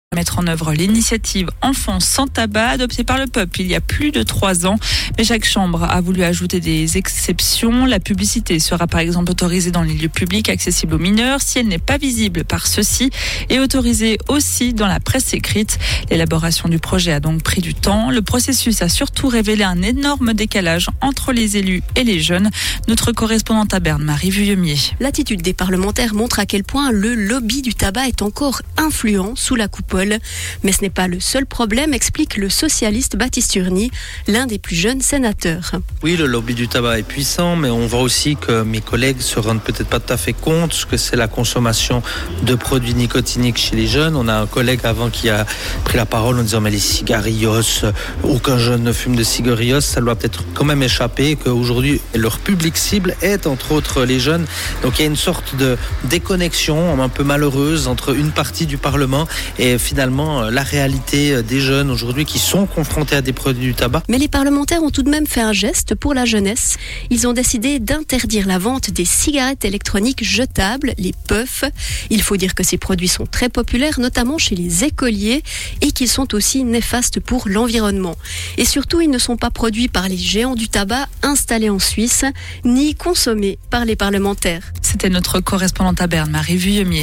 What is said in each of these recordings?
Mettre en œuvre l'initiative Enfants sans tabac adoptée par le peuple il y a plus de 3 ans. Mais chaque chambre a voulu ajouter des exceptions. La publicité sera par exemple autorisée dans les lieux publics accessibles aux mineurs si elle n'est pas visible par ceux-ci et autorisée aussi dans la presse écrite. L'élaboration du projet a donc pris du temps. Le processus a surtout révélé un énorme décalage entre les élus et les jeunes. Notre correspondante à Berne, Marie Vuillemier. L'attitude des parlementaires montre à quel point le lobby du tabac est encore influent sous la coupole. Mais ce n'est pas le seul problème, explique le socialiste Baptiste Urny, l'un des plus jeunes sénateurs. Oui, le lobby du tabac est puissant, mais on voit aussi que mes collègues se rendent peut-être pas tout à fait compte que c'est la consommation de produits nicotiniques chez les jeunes. On a un collègue avant qui a pris la parole en disant mais les cigarillos, aucun jeune ne fume de cigarillos, ça doit peut-être quand même échapper, qu'aujourd'hui leur public cible est entre autres les jeunes. Donc il y a une sorte de déconnexion un peu malheureuse entre une partie du Parlement et finalement la réalité des jeunes aujourd'hui qui sont confrontés à des produits du tabac. Mais les parlementaires ont tout de même fait un geste pour la jeunesse. Ils ont décidé d'interdire la vente des cigarettes électroniques jetables, les puffs. Il faut dire que ces produits sont très populaires, notamment chez les écoliers, et qu'ils sont aussi néfastes pour l'environnement. Et surtout, ils ne sont pas produits par les géants du tabac installés en Suisse, ni consommés par les parlementaires. C'était notre correspondante à Berne, Marie Vuillemier.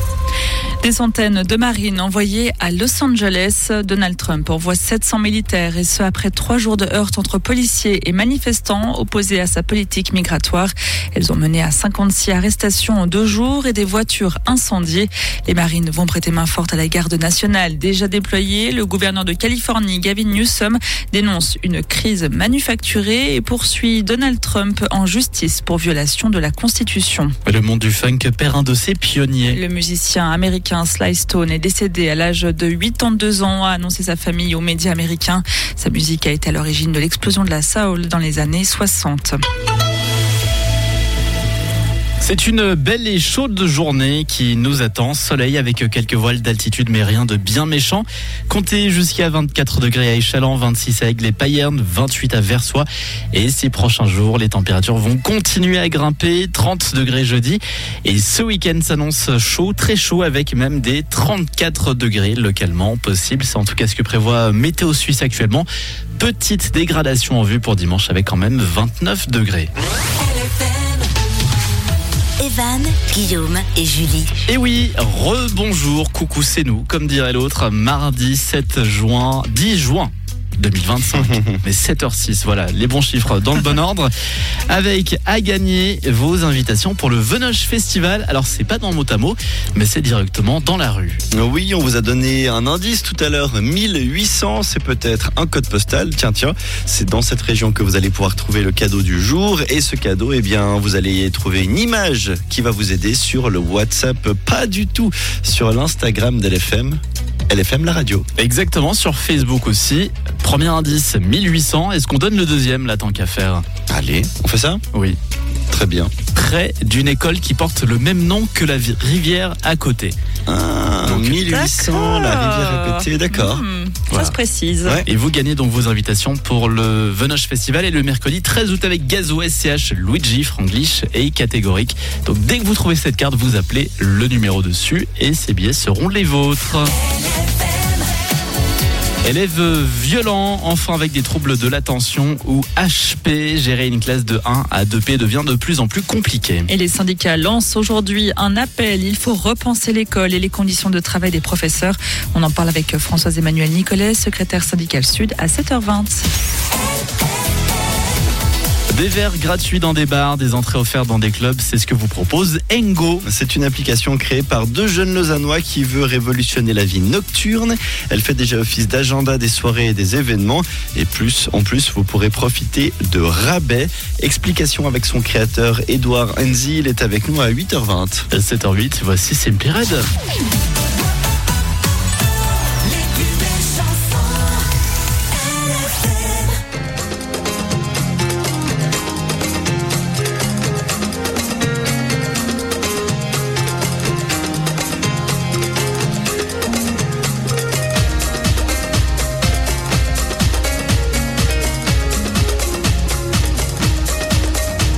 Des centaines de marines envoyées à Los Angeles. Donald Trump envoie 700 militaires et ce après 3 jours de heurts entre policiers et manifestants opposés à sa politique migratoire. Elles ont mené à 56 arrestations en 2 jours et des voitures incendiées. Les marines vont prêter main forte à la garde nationale déjà déployée. Le gouverneur de Californie, Gavin Newsom, dénonce une crise manufacturée et poursuit Donald Trump en justice pour violation de la Constitution. Le monde du funk perd un de ses pionniers. Le musicien américain Sly Stone est décédé à l'âge de 82 ans, a annoncé sa famille aux médias américains. Sa musique a été à l'origine de l'explosion de la soul dans les années 60. C'est une belle et chaude journée qui nous attend. Soleil avec quelques voiles d'altitude, mais rien de bien méchant. Comptez jusqu'à 24 degrés à Échallens, 26 à Aigle et Payerne, 28 à Versoix. Et ces prochains jours, les températures vont continuer à grimper. 30 degrés jeudi. Et ce week-end s'annonce chaud, très chaud, avec même des 34 degrés localement possible. C'est en tout cas ce que prévoit Météo Suisse actuellement. Petite dégradation en vue pour dimanche avec quand même 29 degrés. Evan, Guillaume et Julie. Et oui, rebonjour, coucou, c'est nous, comme dirait l'autre, mardi 10 juin 2025, mais 7h06, voilà, les bons chiffres dans le bon ordre, avec à gagner vos invitations pour le Venoge Festival. Alors c'est pas dans le mot à mot, mais c'est directement dans la rue. Oui, on vous a donné un indice tout à l'heure, 1800, c'est peut-être un code postal. Tiens, c'est dans cette région que vous allez pouvoir trouver le cadeau du jour. Et ce cadeau, vous allez trouver une image qui va vous aider sur le WhatsApp, pas du tout sur l'Instagram d'LFM. LFM la radio. Exactement, sur Facebook aussi. Premier indice, 1800. Est-ce qu'on donne le deuxième là, tant qu'à faire ? Allez, on fait ça ? Oui. Très bien. Près d'une école qui porte le même nom que la rivière à côté. Ah, donc 1800, la rivière à côté, d'accord. Ça se précise. Ouais. Et vous gagnez donc vos invitations pour le Venoge Festival et le mercredi 13 août avec Gazo, SCH, Luigi, Franglish et Catégorique. Donc dès que vous trouvez cette carte, vous appelez le numéro dessus et ces billets seront les vôtres. Élève violent, enfant avec des troubles de l'attention ou HP, gérer une classe de 1 à 2P devient de plus en plus compliqué. Et les syndicats lancent aujourd'hui un appel. Il faut repenser l'école et les conditions de travail des professeurs. On en parle avec Françoise-Emmanuelle Nicolet, secrétaire syndicale Sud, à 7h20. Des verres gratuits dans des bars, des entrées offertes dans des clubs, c'est ce que vous propose Engo. C'est une application créée par 2 jeunes lausannois qui veut révolutionner la vie nocturne. Elle fait déjà office d'agenda des soirées et des événements. Et en plus, vous pourrez profiter de rabais. Explication avec son créateur Edouard Enzi. Il est avec nous à 8h20. À 7h08, voici Simply Red.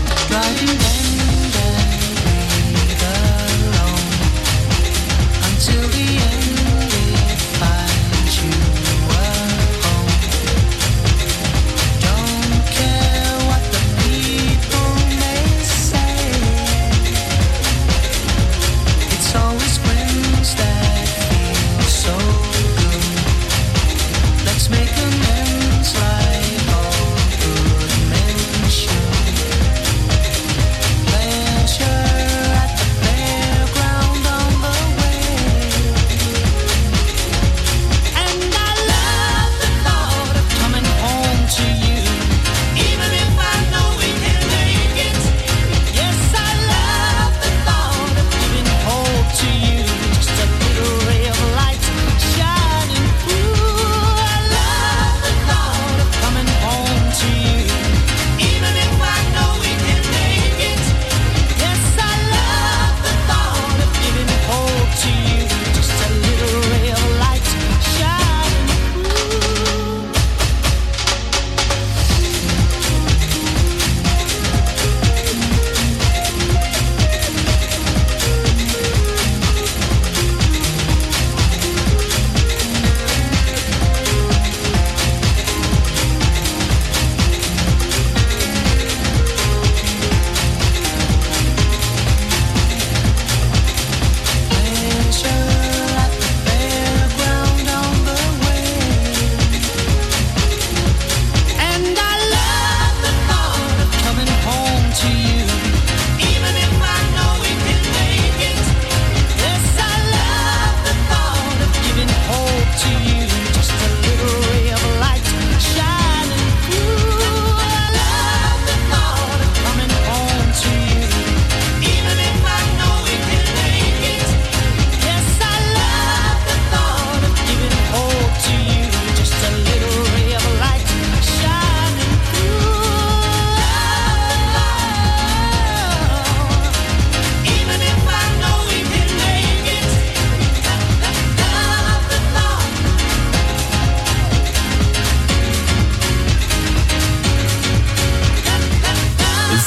Until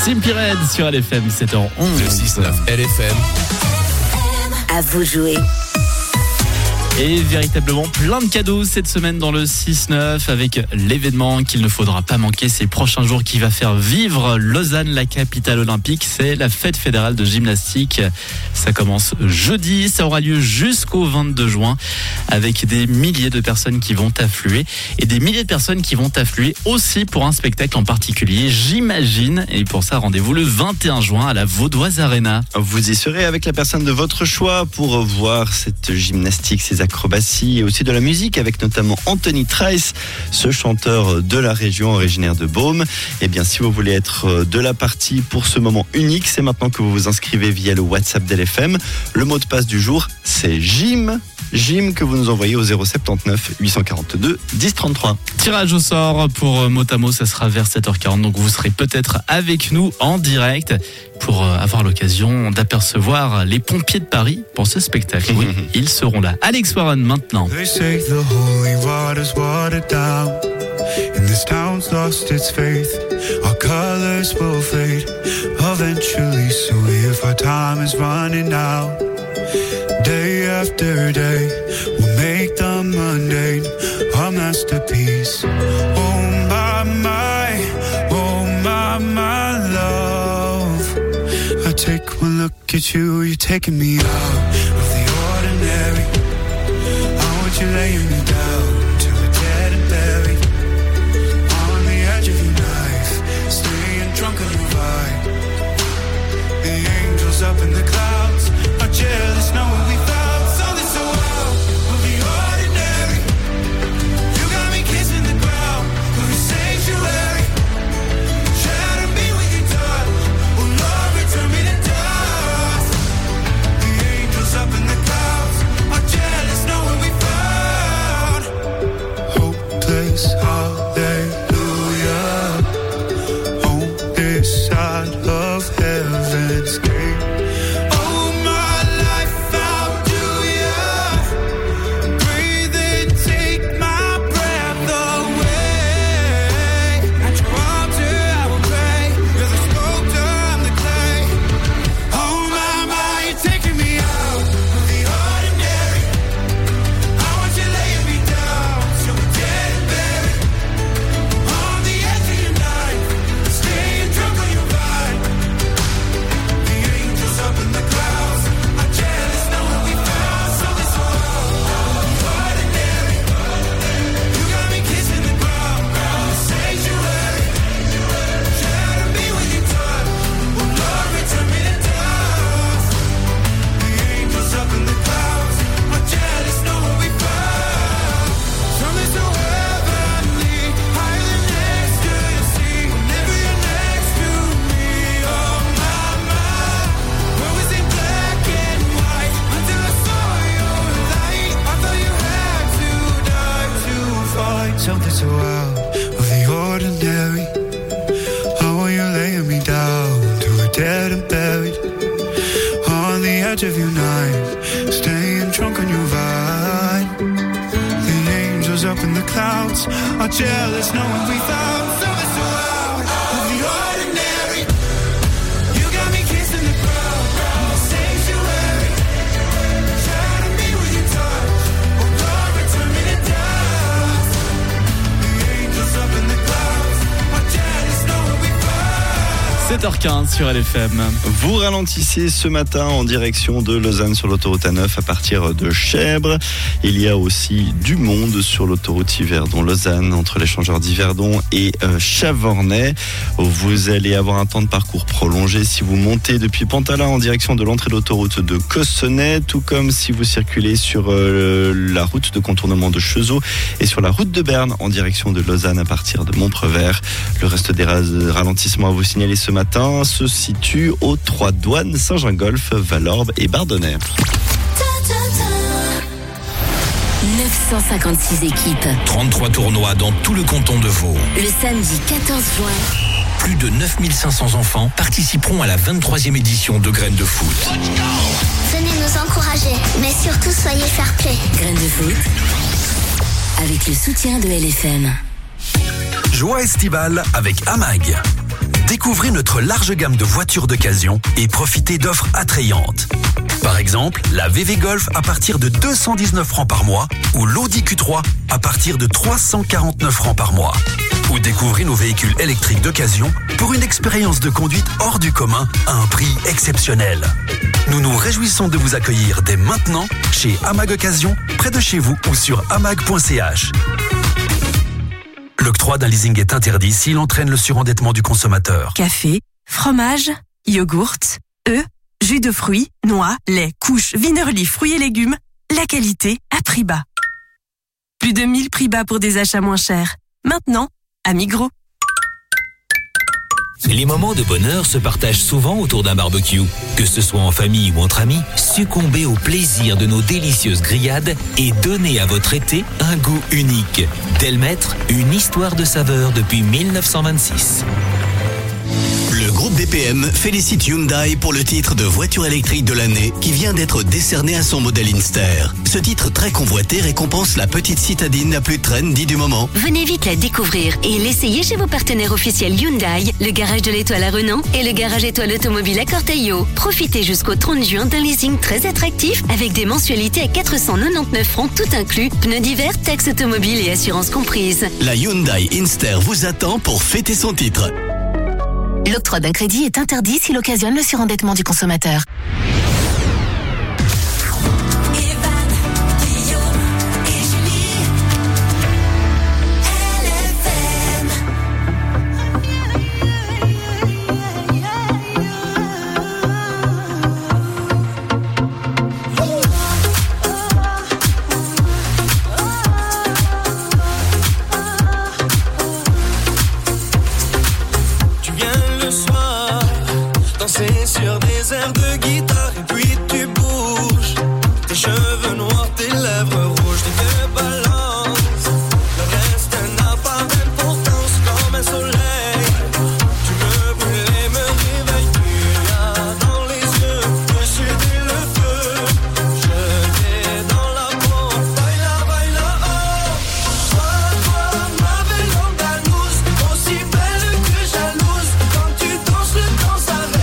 Simply Red sur LFM, 7h11. Le 6-9 LFM. À vous jouer. Et véritablement plein de cadeaux cette semaine dans le 6-9 avec l'événement qu'il ne faudra pas manquer ces prochains jours qui va faire vivre Lausanne, la capitale olympique. C'est la fête fédérale de gymnastique. Ça commence jeudi, ça aura lieu jusqu'au 22 juin avec des milliers de personnes qui vont affluer et des milliers de personnes qui vont affluer aussi pour un spectacle en particulier, j'imagine. Et pour ça, rendez-vous le 21 juin à la Vaudoise Arena. Vous y serez avec la personne de votre choix pour voir cette gymnastique, ces acrobaties et aussi de la musique avec notamment Anthony Trice, ce chanteur de la région originaire de Beaume. Et bien, si vous voulez être de la partie pour ce moment unique, c'est maintenant que vous vous inscrivez via le WhatsApp d'LFM. Le mot de passe du jour, c'est Gym. Gym que vous nous envoyez au 079 842 1033. Tirage au sort pour Motamo, ça sera vers 7h40. Donc vous serez peut-être avec nous en direct pour avoir l'occasion d'apercevoir les pompiers de Paris pour ce spectacle. Oui, ils seront là. Alex Warren maintenant. They say the holy water's watered down, and this town's lost its faith. Our colors will fade eventually, so if our time is running out, day after day, we'll make the mundane our masterpiece. Oh my love, I take one look at you, you're taking me out of the ordinary. I want you laying me down till we're dead and buried, on the edge of your knife, staying drunk on your vibe. The angels up in the clouds are jealous knowing we found something so out of the ordinary. You got me kissing the ground of your sanctuary. Shatter me when you're done. Oh Lord, return me to dust. The angels up in the clouds are jealous knowing we found hopeless hallelujah on this side of heaven's gate. Something so out of the ordinary. How are you laying me down till we're dead and buried, on the edge of your night, staying drunk on your vibe. The angels up in the clouds are jealous knowing we found something so out of the ordinary. You got me kissing the ground, sanctuary. Shatter me with your touch. Oh Lord, return me to dust. The angels up in the clouds are jealous knowing we found. 7h15 sur LFM. Vous ralentissez ce matin en direction de Lausanne sur l'autoroute A9 à partir de Chèvres. Il y a aussi du monde sur l'autoroute Yverdon-Lausanne entre l'échangeur d'Yverdon et Chavornay. Vous allez avoir un temps de parcours prolongé si vous montez depuis Pantalin en direction de l'entrée de l'autoroute de Cossonay, tout comme si vous circulez sur la route de contournement de Chezeaux et sur la route de Berne en direction de Lausanne à partir de Montprevert. Le reste des ralentissements à vous signaler ce matin se situe aux 3 douanes Saint-Gingolph, Valorbe et Bardonnay. 956 équipes. 33 tournois dans tout le canton de Vaud. Le samedi 14 juin. Plus de 9500 enfants participeront à la 23e édition de Graines de foot. Venez nous encourager, mais surtout soyez fair-play. Graines de foot. Avec le soutien de LFM. Joie estivale avec Amag. Découvrez notre large gamme de voitures d'occasion et profitez d'offres attrayantes. Par exemple, la VV Golf à partir de 219 francs par mois ou l'Audi Q3 à partir de 349 francs par mois. Ou découvrez nos véhicules électriques d'occasion pour une expérience de conduite hors du commun à un prix exceptionnel. Nous nous réjouissons de vous accueillir dès maintenant chez Amag Occasion, près de chez vous ou sur amag.ch. L'octroi d'un leasing est interdit s'il entraîne le surendettement du consommateur. Café, fromage, yogourt, œufs, jus de fruits, noix, lait, couches, Wienerli, fruits et légumes, la qualité à prix bas. Plus de 1000 prix bas pour des achats moins chers. Maintenant, à Migros. Les moments de bonheur se partagent souvent autour d'un barbecue. Que ce soit en famille ou entre amis, succombez au plaisir de nos délicieuses grillades et donnez à votre été un goût unique. Delmaître, une histoire de saveur depuis 1926. Le groupe BPM félicite Hyundai pour le titre de voiture électrique de l'année qui vient d'être décerné à son modèle Inster. Ce titre très convoité récompense la petite citadine la plus trendy du moment. Venez vite la découvrir et l'essayer chez vos partenaires officiels Hyundai, le garage de l'Étoile à Renan et le garage Étoile Automobile à Corteillo. Profitez jusqu'au 30 juin d'un leasing très attractif avec des mensualités à 499 francs tout inclus, pneus d'hiver, taxes automobiles et assurances comprises. La Hyundai Inster vous attend pour fêter son titre. L'octroi d'un crédit est interdit s'il occasionne le surendettement du consommateur. Sur des airs de guitare et puis tu bouges. Tes cheveux noirs, tes lèvres rouges, tes pieds balancent. Le reste n'a pas d'importance comme un soleil. Tu me brûles et me réveilles. Tu as dans les yeux que j'ai dès le feu. Je t'ai dans la peau. Baila, baila, oh. Toi, ma belle andalouse, aussi belle que jalouse. Quand tu danses, le temps s'arrête.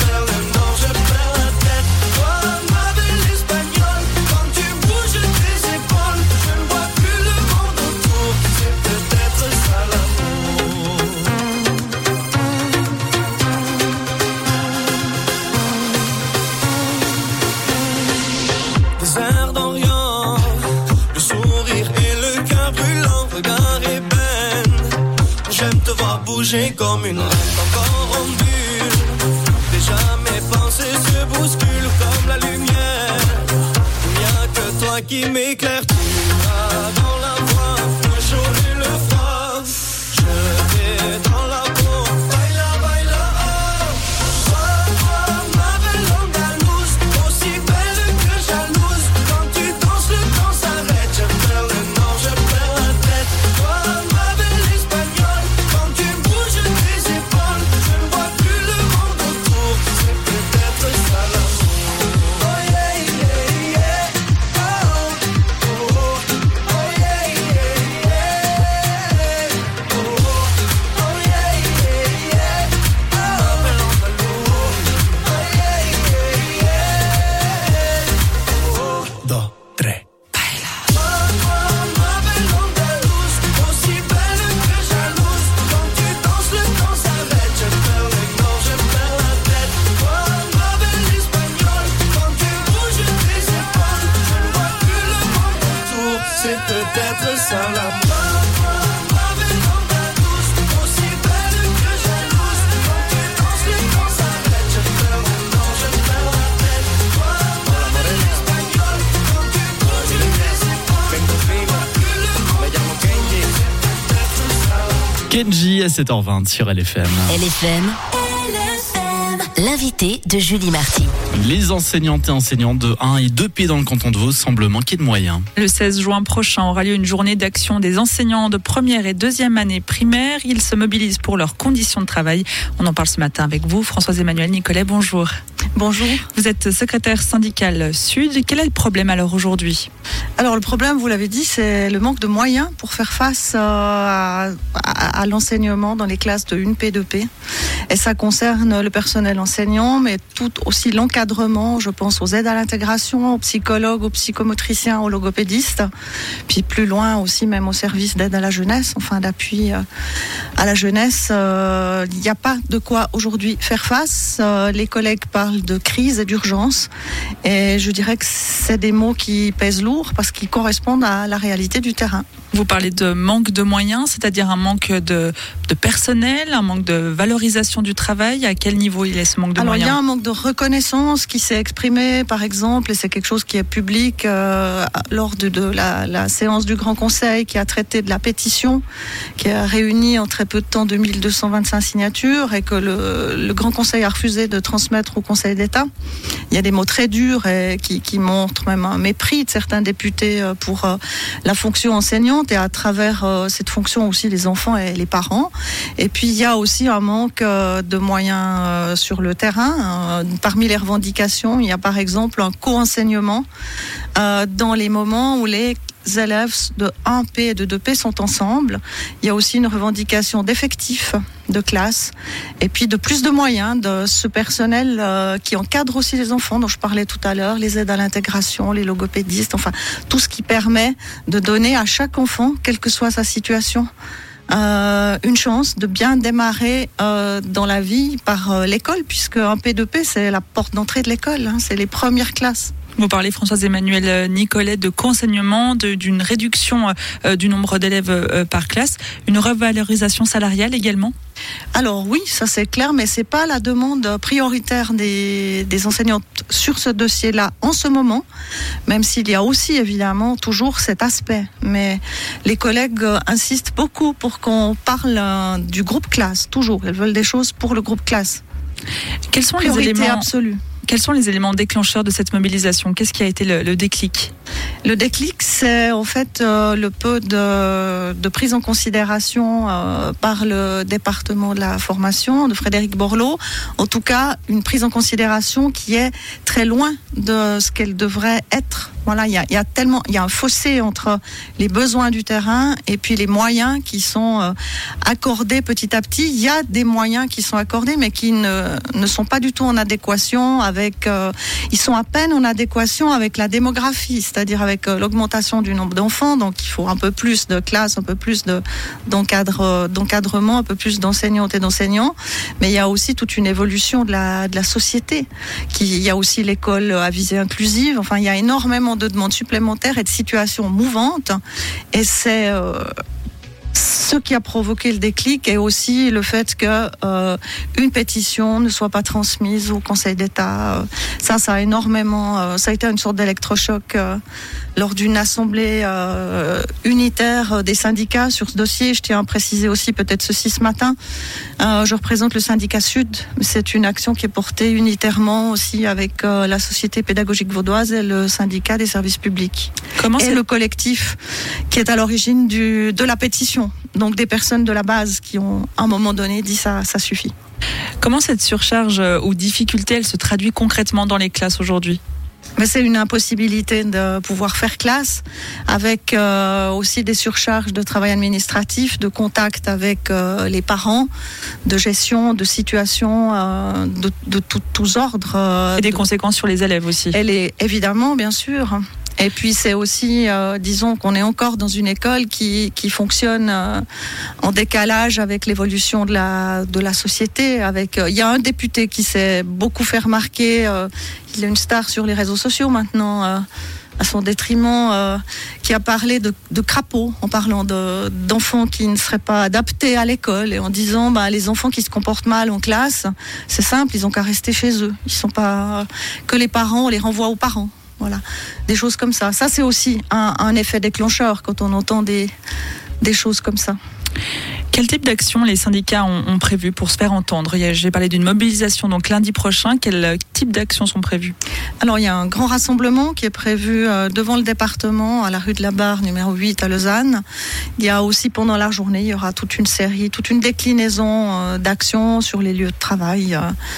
Bouger comme une reine encore en bulle. Déjà mes pensées se bousculent comme la lumière. Il n'y a que toi qui m'éclaire. Tu as dans la voix le chaud et le froid. Je t'ai dans la peau. Baila, baila, oh. Toi, ma belle andalouse, aussi belle que jalouse. Quand tu danses, le temps s'arrête. Je perds le nord, je perds la tête. Toi, ma belle espagnole, quand tu bouges tes épaules, je ne vois plus le monde autour. C'est peut-être ça l'amour. Oh yeah, yeah, yeah. Oh, oh, oh, oh yeah, yeah, yeah. Oh, oh yeah, yeah, yeah. Ma belle andalouse. Oh yeah, yeah, yeah. Oh, dos, tres. Ma belle andalouse, aussi belle que jalouse. Quand tu danses, le temps s'arrête. Je perds le nord, je perds la tête. Toi, ma belle espagnole, quand tu bouges tes épaules, je ne vois plus le monde autour. C'est peut-être ça la ma belle andalouse, aussi belle que jalouse. Quand tu danses, le temps s'arrête. Je perds le nord, je perds la tête. Toi, ma belle espagnole, quand tu bouges tes épaules, je ne vois plus le monde autour. C'est peut-être ça la Kenji à 7h20 sur LFM. LFM, l'invité de Julie Marty. Les enseignantes et enseignants de 1 et 2P dans le canton de Vaud semblent manquer de moyens. Le 16 juin prochain aura lieu une journée d'action des enseignants de première et deuxième année primaire. Ils se mobilisent pour leurs conditions de travail. On en parle ce matin avec vous, Françoise-Emmanuelle Nicolet, bonjour. Bonjour. Vous êtes secrétaire syndicale Sud. Quel est le problème alors aujourd'hui ? Alors le problème, vous l'avez dit, c'est le manque de moyens pour faire face à l'enseignement dans les classes de 1P, 2P. Et ça concerne le personnel enseignant, mais tout aussi l'encadrement. Je pense aux aides à l'intégration, aux psychologues, aux psychomotriciens, aux logopédistes. Puis plus loin aussi, même aux services d'aide à la jeunesse, enfin d'appui à la jeunesse. Il n'y a pas de quoi aujourd'hui faire face. Les collègues parlent de crise et d'urgence. Et je dirais que c'est des mots qui pèsent lourd parce qu'ils correspondent à la réalité du terrain. Vous parlez de manque de moyens, c'est-à-dire un manque de personnel, un manque de valorisation du travail. À quel niveau il est ce manque de moyens ? Alors il y a un manque de reconnaissance qui s'est exprimé, par exemple, et c'est quelque chose qui est public lors de la séance du Grand Conseil qui a traité de la pétition, qui a réuni en très peu de temps 2225 signatures et que le Grand Conseil a refusé de transmettre au Conseil d'État. Il y a des mots très durs et qui montrent même un mépris de certains députés pour la fonction enseignante et à travers cette fonction aussi les enfants et les parents. Et puis il y a aussi un manque de moyens sur le terrain. Parmi les revendications, il y a par exemple un co-enseignement dans les moments où les élèves de 1P et de 2P sont ensemble. Il y a aussi une revendication d'effectifs de classe et puis de plus de moyens de ce personnel qui encadre aussi les enfants dont je parlais tout à l'heure, les aides à l'intégration, les logopédistes, enfin tout ce qui permet de donner à chaque enfant, quelle que soit sa situation, une chance de bien démarrer dans la vie par l'école, puisque un P2P c'est la porte d'entrée de l'école, c'est les premières classes. Vous parlez, Françoise-Emmanuelle Nicolet, de co-enseignement, d'une réduction du nombre d'élèves par classe, une revalorisation salariale également ? Alors oui, ça c'est clair, mais c'est pas la demande prioritaire des enseignantes sur ce dossier-là en ce moment, même s'il y a aussi évidemment toujours cet aspect. Mais les collègues insistent beaucoup pour qu'on parle du groupe classe, toujours. Elles veulent des choses pour le groupe classe. Quels sont Priorité les éléments absolue. Quels sont les éléments déclencheurs de cette mobilisation ? Qu'est-ce qui a été le déclic ? Le déclic, c'est en fait le peu de prise en considération par le département de la formation de Frédéric Borloo. En tout cas, une prise en considération qui est très loin de ce qu'elle devrait être. Voilà, il y a un fossé entre les besoins du terrain et puis les moyens qui sont accordés petit à petit. Il y a des moyens qui sont accordés, mais qui ne sont pas du tout en adéquation avec. Ils sont à peine en adéquation avec la démographie, c'est-à-dire avec l'augmentation du nombre d'enfants. Donc, il faut un peu plus de classes, un peu plus d'encadrement, un peu plus d'enseignantes et d'enseignants. Mais il y a aussi toute une évolution de la société. Il y a aussi l'école à visée inclusive. Enfin, il y a énormément de demandes supplémentaires et de situations mouvantes. Et c'est ce qui a provoqué le déclic et aussi le fait que une pétition ne soit pas transmise au Conseil d'État. Ça a énormément, ça a été une sorte d'électrochoc lors d'une assemblée unitaire des syndicats sur ce dossier. Je tiens à préciser aussi peut-être ceci ce matin. Je représente le syndicat Sud. C'est une action qui est portée unitairement aussi avec la Société pédagogique vaudoise et le syndicat des services publics. Et le collectif qui est à l'origine de la pétition. Donc des personnes de la base qui ont à un moment donné dit ça suffit. Comment cette surcharge ou difficulté, elle se traduit concrètement dans les classes aujourd'hui ? Mais c'est une impossibilité de pouvoir faire classe avec aussi des surcharges de travail administratif, de contact avec les parents, de gestion de situations de tous ordres. Et des conséquences sur les élèves aussi. Évidemment, bien sûr. Et puis c'est aussi, disons qu'on est encore dans une école qui fonctionne en décalage avec l'évolution de la société. Il y a un député qui s'est beaucoup fait remarquer, il est une star sur les réseaux sociaux maintenant, à son détriment, qui a parlé de crapauds, en parlant d'enfants qui ne seraient pas adaptés à l'école et en disant les enfants qui se comportent mal en classe, c'est simple, ils ont qu'à rester chez eux. Ils sont pas que les parents, on les renvoie aux parents. Voilà, des choses comme ça. Ça, c'est aussi un effet déclencheur quand on entend des choses comme ça. Quel type d'action les syndicats ont prévu pour se faire entendre ? J'ai parlé d'une mobilisation donc lundi prochain. Quel type d'actions sont prévues ? Alors, il y a un grand rassemblement qui est prévu devant le département, à la rue de la Barre, numéro 8 à Lausanne. Il y a aussi pendant la journée, il y aura toute une déclinaison d'actions sur les lieux de travail,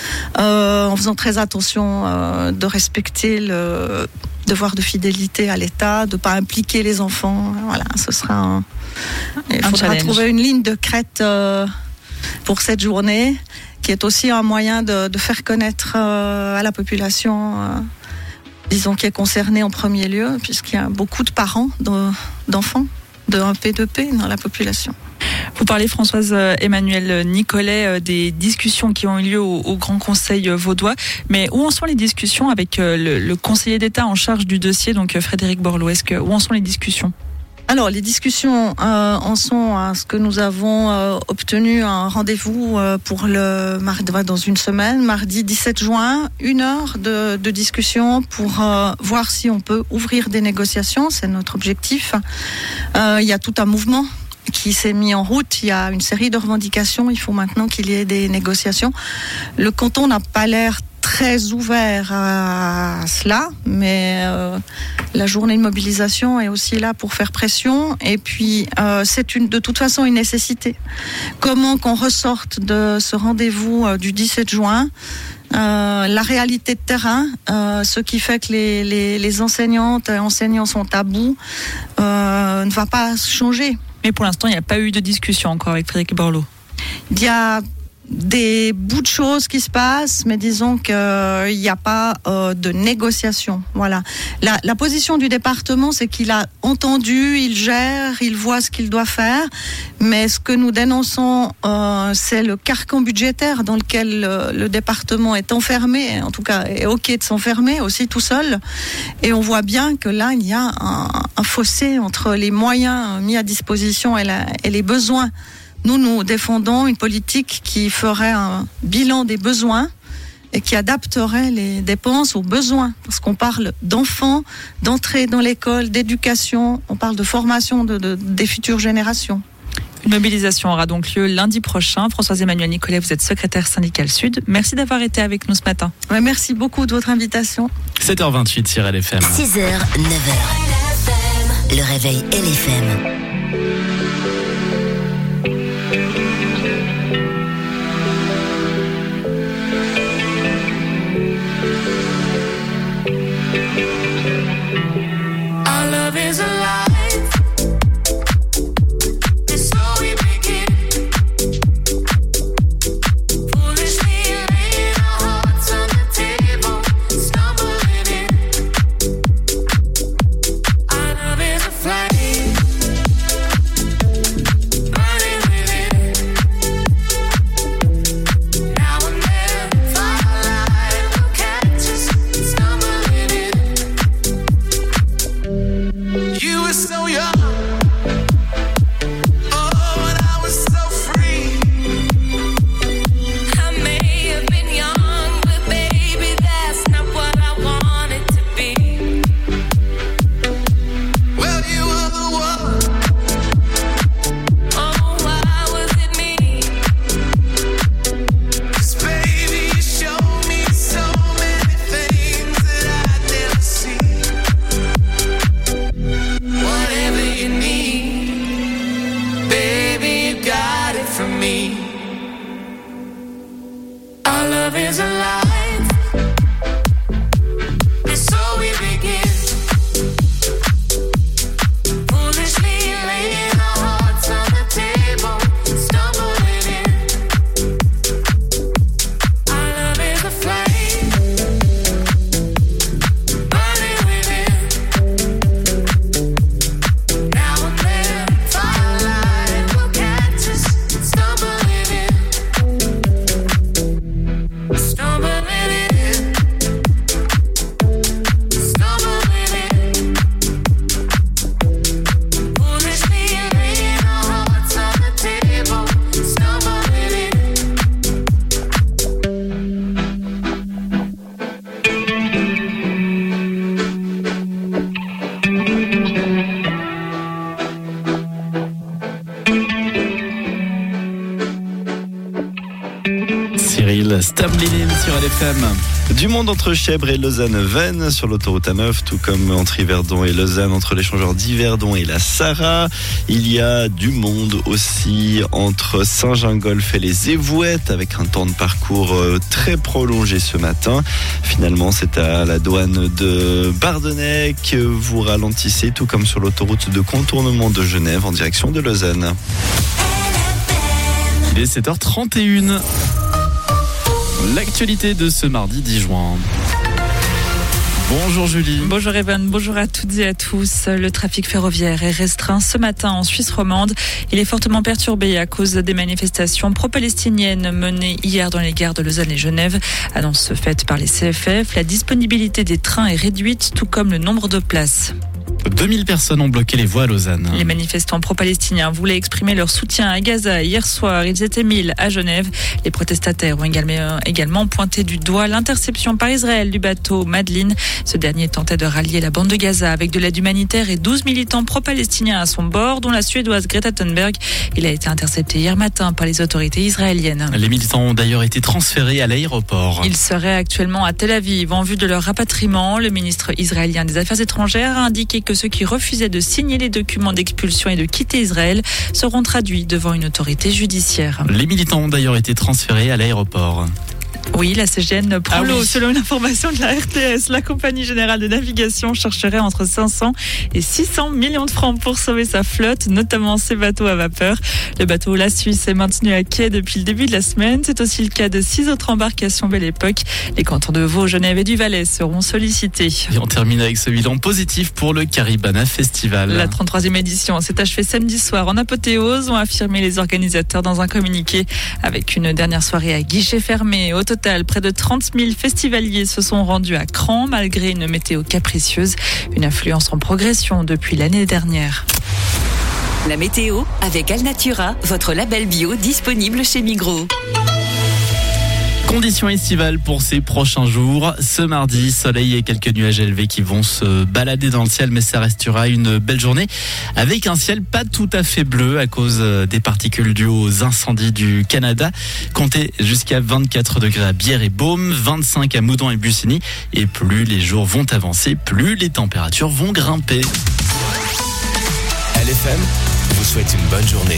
en faisant très attention de respecter le devoir de fidélité à l'État, de ne pas impliquer les enfants. Voilà, ce sera il faudra trouver une ligne de crête pour cette journée, qui est aussi un moyen de faire connaître à la population, disons, qui est concernée en premier lieu, puisqu'il y a beaucoup de parents d'enfants de 1P, 2P dans la population. Vous parlez, Françoise Emmanuel Nicolet, des discussions qui ont eu lieu au Grand Conseil vaudois. Mais où en sont les discussions avec le conseiller d'État en charge du dossier, donc Frédéric Borloo? Où en sont les discussions? Alors, les discussions en sont à ce que nous avons obtenu un rendez-vous pour le mardi, dans une semaine, mardi 17 juin, 1 heure de discussion pour voir si on peut ouvrir des négociations. C'est notre objectif. Il y a tout un mouvement qui s'est mis en route. Il y a une série de revendications. Il faut maintenant qu'il y ait des négociations. Le canton n'a pas l'air très ouvert à cela, mais la journée de mobilisation est aussi là pour faire pression. Et puis, c'est de toute façon une nécessité. Comment qu'on ressorte de ce rendez-vous du 17 juin, la réalité de terrain, ce qui fait que les enseignantes et enseignants sont à bout, ne va pas changer. Mais pour l'instant, il n'y a pas eu de discussion encore avec Frédéric Borloo. Il y a des bouts de choses qui se passent, mais disons qu'il n'y a pas de négociation. Voilà. La position du département, c'est qu'il a entendu, il gère, il voit ce qu'il doit faire, mais ce que nous dénonçons, c'est le carcan budgétaire dans lequel le département est enfermé, en tout cas est OK de s'enfermer aussi tout seul, et on voit bien que là, il y a un fossé entre les moyens mis à disposition et les besoins. Nous défendons une politique qui ferait un bilan des besoins et qui adapterait les dépenses aux besoins. Parce qu'on parle d'enfants, d'entrée dans l'école, d'éducation, on parle de formation des futures générations. Une mobilisation aura donc lieu lundi prochain. Françoise Emmanuel Nicolet, vous êtes secrétaire syndicale Sud. Merci d'avoir été avec nous ce matin. Ouais, merci beaucoup de votre invitation. 7h28 sur LFM. 6h, 9h. Le réveil LFM. Stamlinin sur LFM. Du monde entre Chèvres et Lausanne-Vennes sur l'autoroute A9, tout comme entre Yverdon et Lausanne, entre l'échangeur d'Yverdon et la Sarah. Il y a du monde aussi entre Saint-Gingolph et les Évouettes, avec un temps de parcours très prolongé ce matin. Finalement, c'est à la douane de Bardonnay que vous ralentissez, tout comme sur l'autoroute de contournement de Genève en direction de Lausanne. Il est 7h31. L'actualité de ce mardi 10 juin. Bonjour Julie. Bonjour Evan, bonjour à toutes et à tous. Le trafic ferroviaire est restreint ce matin en Suisse romande. Il est fortement perturbé à cause des manifestations pro-palestiniennes menées hier dans les gares de Lausanne et Genève. Annonce faite par les CFF, la disponibilité des trains est réduite, tout comme le nombre de places. 2000 personnes ont bloqué les voies à Lausanne. Les manifestants pro-palestiniens voulaient exprimer leur soutien à Gaza. Hier soir, ils étaient 1000 à Genève. Les protestataires ont également pointé du doigt l'interception par Israël du bateau Madeleine. Ce dernier tentait de rallier la bande de Gaza avec de l'aide humanitaire et 12 militants pro-palestiniens à son bord, dont la Suédoise Greta Thunberg. Il a été intercepté hier matin par les autorités israéliennes. Les militants ont d'ailleurs été transférés à l'aéroport. Ils seraient actuellement à Tel Aviv en vue de leur rapatriement. Le ministre israélien des Affaires étrangères a indiqué que ceux qui refusaient de signer les documents d'expulsion et de quitter Israël seront traduits devant une autorité judiciaire. Les militants ont d'ailleurs été transférés à l'aéroport. Oui, la CGN prend l'eau. Selon une information de la RTS, la compagnie générale de navigation chercherait entre 500 et 600 millions de francs pour sauver sa flotte, notamment ses bateaux à vapeur. Le bateau La Suisse est maintenu à quai depuis le début de la semaine. C'est aussi le cas de 6 autres embarcations Belle Époque. Les cantons de Vaud, Genève et du Valais seront sollicités. Et on termine avec ce bilan positif pour le Caribana Festival. La 33e édition s'est achevée samedi soir en apothéose, ont affirmé les organisateurs dans un communiqué, avec une dernière soirée à guichet fermé. Au total, près de 30 000 festivaliers se sont rendus à Cran malgré une météo capricieuse, une affluence en progression depuis l'année dernière. La météo avec Alnatura, votre label bio disponible chez Migros. Conditions estivales pour ces prochains jours. Ce mardi, soleil et quelques nuages élevés qui vont se balader dans le ciel, mais ça restera une belle journée avec un ciel pas tout à fait bleu à cause des particules dues aux incendies du Canada. Comptez jusqu'à 24 degrés à Bière et Baume, 25 à Moudon et Bussigny. Et plus les jours vont avancer, plus les températures vont grimper. LFM vous souhaite une bonne journée.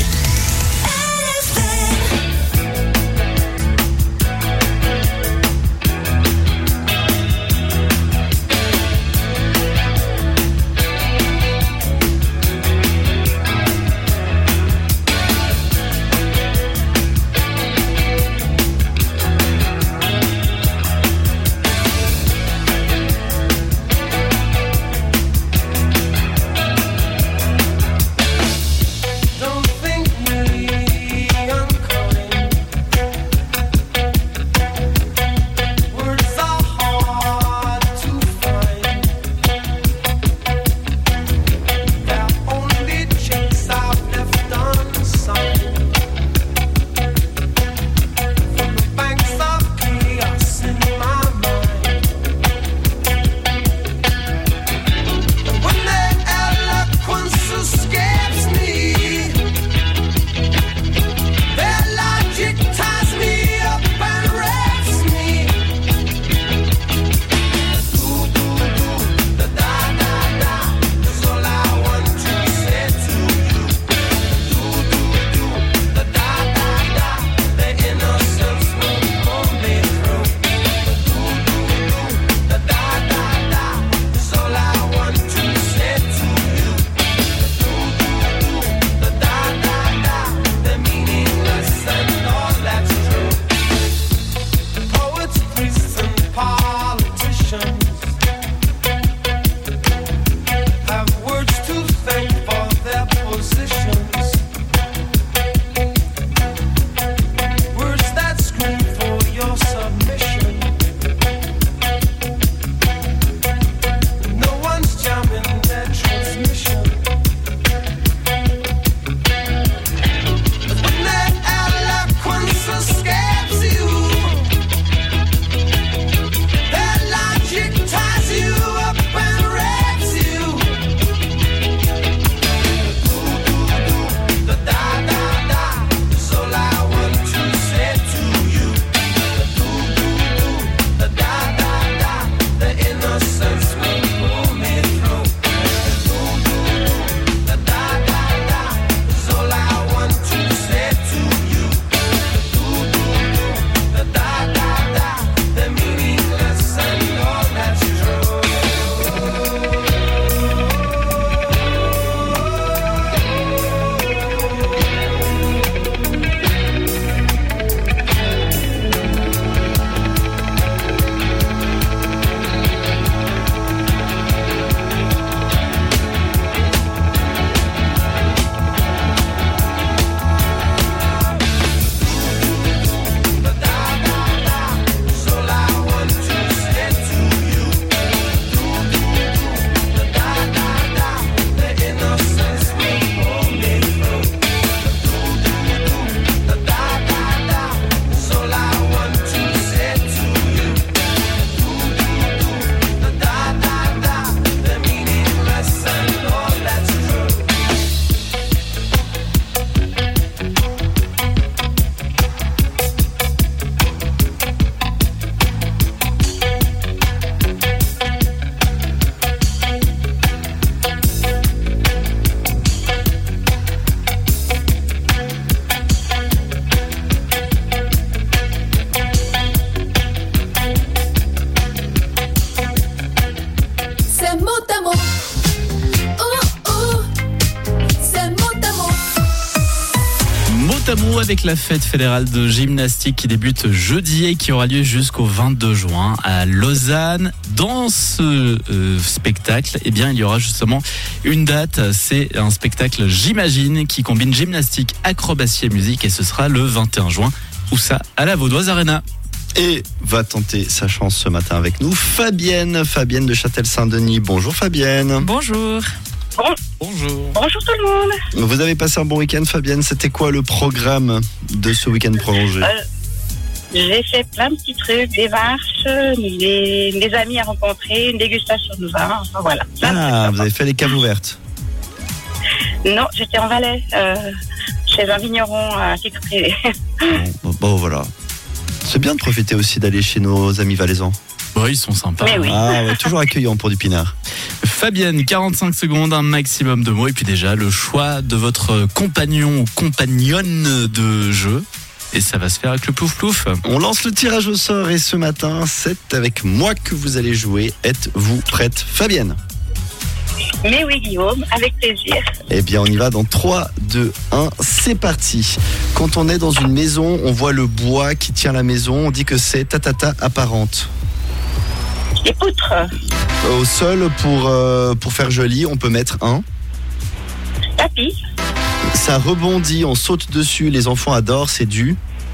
Don't think tout à mot avec la fête fédérale de gymnastique qui débute jeudi et qui aura lieu jusqu'au 22 juin à Lausanne. Dans ce spectacle, eh bien, il y aura justement une date. C'est un spectacle J'imagine qui combine gymnastique, acrobatie et musique et ce sera le 21 juin. Où ça? À la Vaudoise Arena. Et va tenter sa chance ce matin avec nous, Fabienne de Châtel-Saint-Denis. Bonjour Fabienne. Bonjour. Bonjour. Bonjour tout le monde. Vous avez passé un bon week-end Fabienne, c'était quoi le programme de ce week-end prolongé? J'ai fait plein de petits trucs, des marches, des amis à rencontrer, une dégustation de vin, enfin voilà. Ah, vous avez fait les caves ouvertes? Non, j'étais en Valais, chez un vigneron à titre privé. Bon voilà. C'est bien de profiter aussi d'aller chez nos amis valaisans. Oui, ils sont sympas. Mais oui. Ah ouais, toujours accueillant pour du pinard. Fabienne, 45 secondes, un maximum de mots et puis déjà le choix de votre compagnon ou compagnonne de jeu. Et ça va se faire avec le plouf plouf. On lance le tirage au sort et ce matin, c'est avec moi que vous allez jouer. Êtes-vous prête Fabienne? Mais oui Guillaume, avec plaisir. Eh bien on y va dans 3, 2, 1, c'est parti. Quand on est dans une maison, on voit le bois qui tient la maison, on dit que c'est tatata apparente. Les poutres. Au sol, pour faire joli, on peut mettre un Tapis. Ça rebondit, on saute dessus, les enfants adorent, c'est du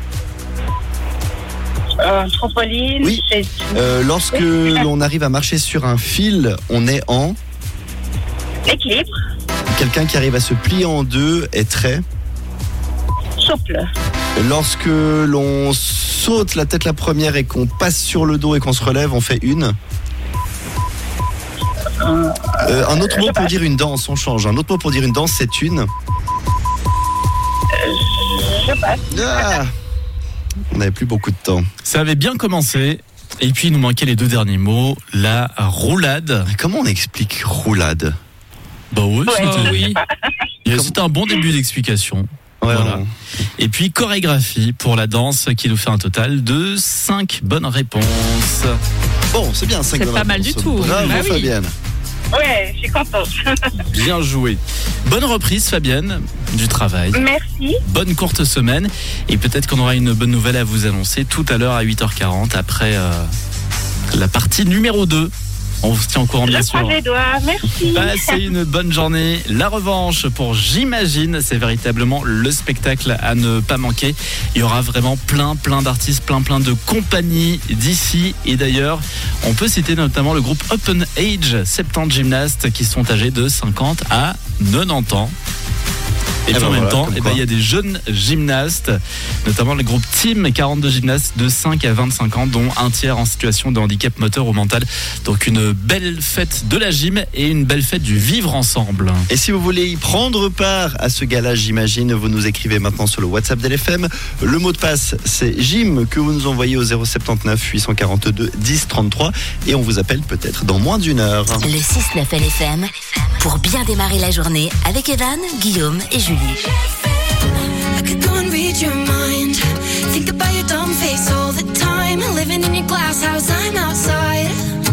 trampoline. Oui. Lorsque l'on arrive à marcher sur un fil, on est en équilibre. Quelqu'un qui arrive à se plier en deux est très souple. Lorsque l'on saute la tête la première et qu'on passe sur le dos et qu'on se relève, on fait une un autre mot pour dire une danse, on change. Un autre mot pour dire une danse, c'est une je passe. Ah, on n'avait plus beaucoup de temps. Ça avait bien commencé. Et puis il nous manquait les deux derniers mots, la roulade. Comment on explique roulade? Bah oui, c'était un bon début d'explication. Ouais, voilà. Et puis chorégraphie pour la danse qui nous fait un total de 5 bonnes réponses. Bon, c'est bien, 5 bonnes réponses. C'est pas mal du tout. Bravo Bah oui. Fabienne. Ouais, je suis contente. Bien joué. Bonne reprise Fabienne du travail. Merci. Bonne courte semaine. Et peut-être qu'on aura une bonne nouvelle à vous annoncer tout à l'heure à 8h40 après la partie numéro 2. On se tient au courant bien sûr. Je croise les doigts, merci. Passez une bonne journée. La revanche pour J'imagine, c'est véritablement le spectacle à ne pas manquer. Il y aura vraiment plein d'artistes, plein de compagnies d'ici. Et d'ailleurs, on peut citer notamment le groupe Open Age, 70 gymnastes qui sont âgés de 50 à 90 ans. Et puis en même temps, il y a des jeunes gymnastes, notamment le groupe Team, 42 gymnastes de 5 à 25 ans, dont un tiers en situation de handicap moteur ou mental. Donc une belle fête de la gym et une belle fête du vivre ensemble. Et si vous voulez y prendre part à ce gala, j'imagine, vous nous écrivez maintenant sur le WhatsApp d'LFM. Le mot de passe, c'est gym que vous nous envoyez au 079 842 10 33 et on vous appelle peut-être dans moins d'une heure. Le 6-9 LFM pour bien démarrer la journée avec Evan, Guillaume et Julie. I could go and read your mind. Think about your dumb face all the time. Living in your glass house, I'm outside.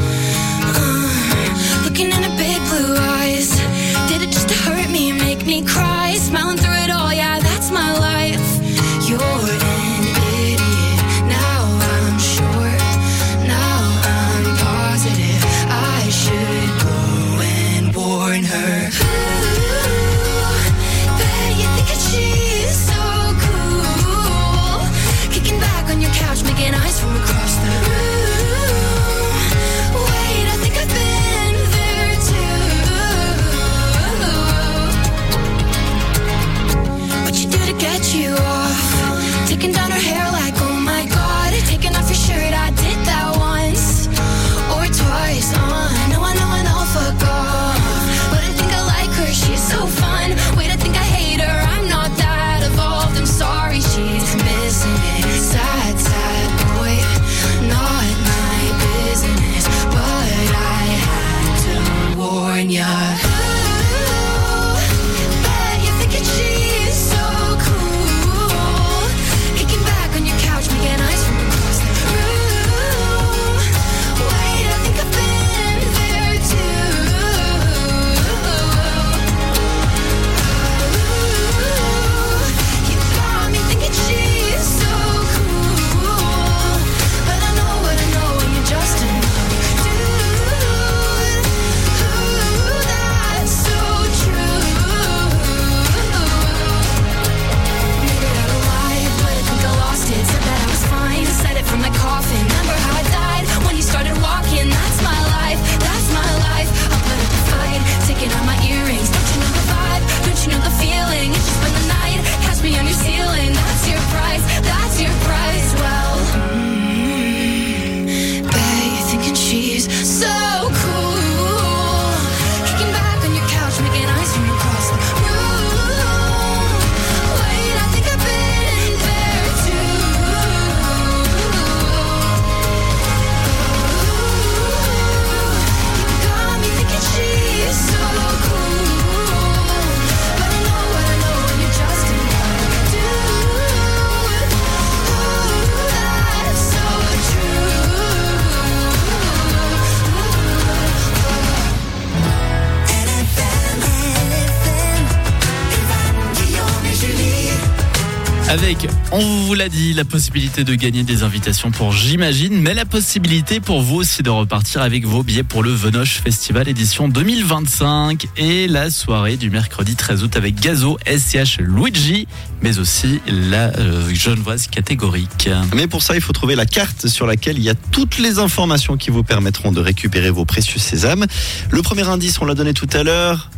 Looking in her big blue eyes. Did it just to hurt me, make me cry? Smiling through it all, yeah, that's my life. You're an idiot. Now I'm sure. Now I'm positive. I should go and warn her. She's so cool. Kicking back on your couch, making eyes from across the room. Wait, I think I've been there too. What you do to get you off? Taking down her hair like, oh my god. Taking off your shirt, I did that once or twice. I know, fuck off. But I think I like her, she's so fun. Wait, I think I hate her, I'm not that evolved. I'm sorry, she's missing it. Sad, sad boy, not my business. But I had to warn ya. Ooh, bet you're thinking she's so cool. Kicking back on your couch, making eyes from across the room. Wait, I think I've been there too. You got me Avec, on vous l'a dit, la possibilité de gagner des invitations pour J'imagine, mais la possibilité pour vous aussi de repartir avec vos billets pour le Venoche Festival édition 2025 et la soirée du mercredi 13 août avec Gazo, SCH, Luigi, mais aussi la genevoise catégorique. Mais pour ça, il faut trouver la carte sur laquelle il y a toutes les informations qui vous permettront de récupérer vos précieux sésames. Le premier indice, on l'a donné tout à l'heure,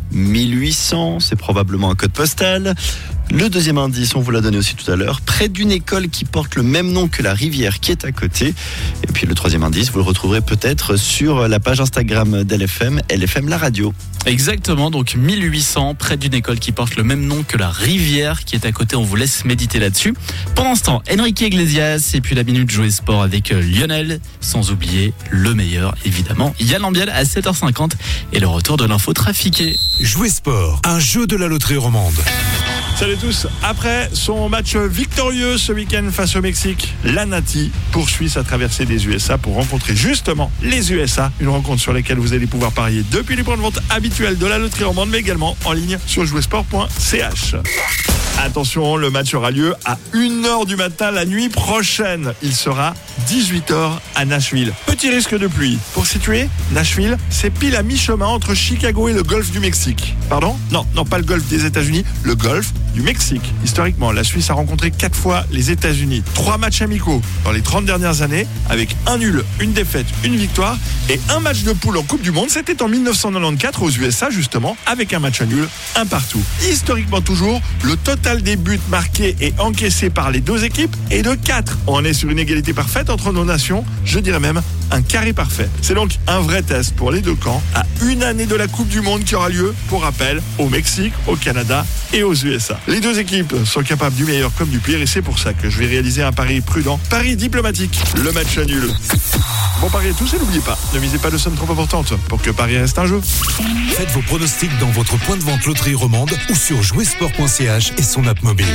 1800, c'est probablement un code postal. Le deuxième indice, on vous l'a donné aussi tout à l'heure, près d'une école qui porte le même nom que la rivière qui est à côté. Et puis le troisième indice, vous le retrouverez peut-être sur la page Instagram d'LFM, LFM la radio. Exactement, donc 1800, près d'une école qui porte le même nom que la rivière qui est à côté. On vous laisse méditer là-dessus. Pendant ce temps, Enrique Iglesias et puis la Minute Jouer Sport avec Lionel, sans oublier le meilleur, évidemment, Yann Lambiel à 7h50 et le retour de l'info trafiquée. Jouer Sport, un jeu de la loterie romande. Salut à tous. Après son match victorieux ce week-end face au Mexique, la Nati poursuit sa traversée des USA pour rencontrer justement les USA. Une rencontre sur laquelle vous allez pouvoir parier depuis les points de vente habituels de la loterie romande, mais également en ligne sur jouersport.ch. Attention, le match aura lieu à 1h du matin la nuit prochaine. Il sera 18h à Nashville. Petit risque de pluie. Pour situer, Nashville, c'est pile à mi-chemin entre Chicago et le golfe du Mexique. Pardon ? Non, pas le golfe des États-Unis, le golfe du Mexique. Historiquement, la Suisse a rencontré 4 fois les États-Unis. 3 matchs amicaux dans les 30 dernières années, avec un nul, une défaite, une victoire et un match de poule en Coupe du Monde. C'était en 1994 aux USA, justement, avec un match nul, un partout. Historiquement toujours, le total des buts marqués et encaissés par les deux équipes est de 4. On est sur une égalité parfaite entre nos nations, je dirais même un carré parfait. C'est donc un vrai test pour les deux camps à une année de la Coupe du Monde qui aura lieu, pour rappel, au Mexique, au Canada et aux USA. Les deux équipes sont capables du meilleur comme du pire et c'est pour ça que je vais réaliser un pari prudent, pari diplomatique, le match nul. Bon pari à tous et n'oubliez pas, ne misez pas de sommes trop importantes pour que pari reste un jeu. Faites vos pronostics dans votre point de vente loterie romande ou sur jouersport.ch et son app mobile.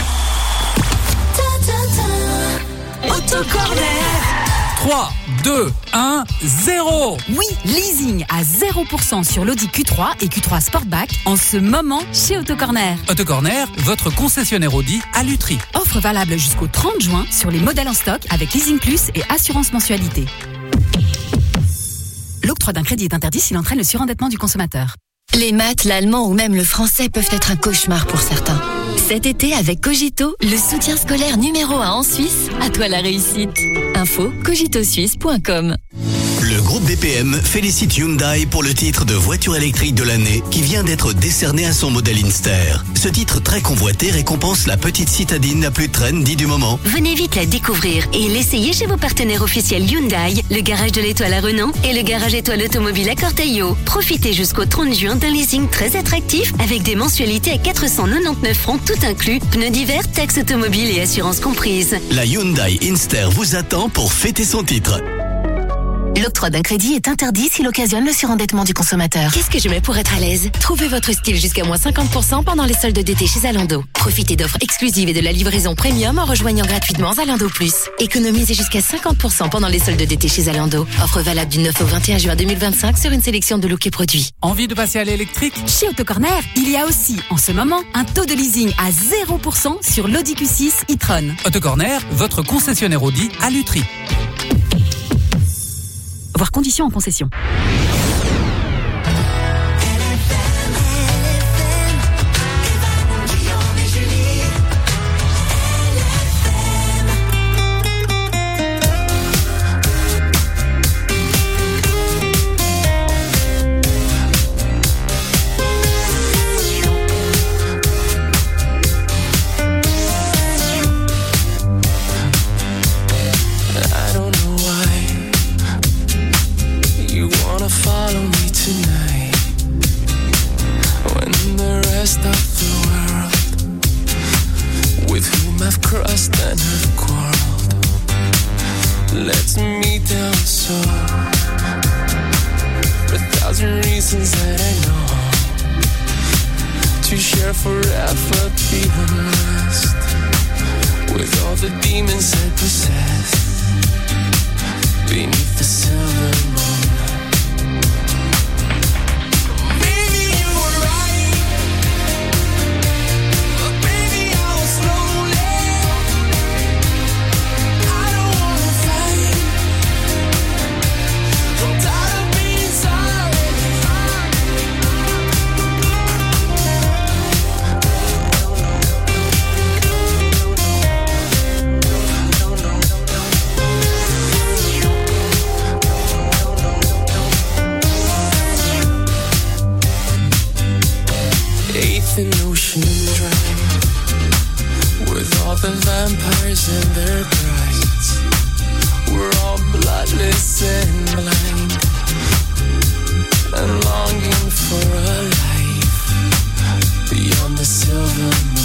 Autocorner. 3, 2, 1, 0. Oui, leasing à 0% sur l'Audi Q3 et Q3 Sportback en ce moment chez Autocorner. Autocorner, votre concessionnaire Audi à Lutry. Offre valable jusqu'au 30 juin sur les modèles en stock avec leasing plus et assurance mensualité. L'octroi d'un crédit est interdit s'il entraîne le surendettement du consommateur. Les maths, l'allemand ou même le français peuvent être un cauchemar pour certains. Cet été, avec Cogito, le soutien scolaire numéro 1 en Suisse, à toi la réussite. Info cogitosuisse.com. Le groupe BPM félicite Hyundai pour le titre de voiture électrique de l'année qui vient d'être décerné à son modèle Inster. Ce titre très convoité récompense la petite citadine la plus trendy du moment. Venez vite la découvrir et l'essayer chez vos partenaires officiels Hyundai, le garage de l'Étoile à Renan et le garage Étoile Automobile à Corteillo. Profitez jusqu'au 30 juin d'un leasing très attractif avec des mensualités à 499 francs tout inclus, pneus d'hiver, taxes automobiles et assurance comprise. La Hyundai Inster vous attend pour fêter son titre. L'octroi d'un crédit est interdit s'il occasionne le surendettement du consommateur. Qu'est-ce que je mets pour être à l'aise ? Trouvez votre style jusqu'à moins 50% pendant les soldes d'été chez Zalando. Profitez d'offres exclusives et de la livraison premium en rejoignant gratuitement Zalando Plus. Économisez jusqu'à 50% pendant les soldes d'été chez Zalando. Offre valable du 9 au 21 juin 2025 sur une sélection de looks et produits. Envie de passer à l'électrique ? Chez Autocorner, il y a aussi, en ce moment, un taux de leasing à 0% sur l'Audi Q6 e-tron. Autocorner, votre concessionnaire Audi à Lutry. Voir conditions en concession. Baby, I was lonely. an ocean dry, with all the vampires and their brides. We're all bloodless and blind, and longing for a life beyond the silver moon.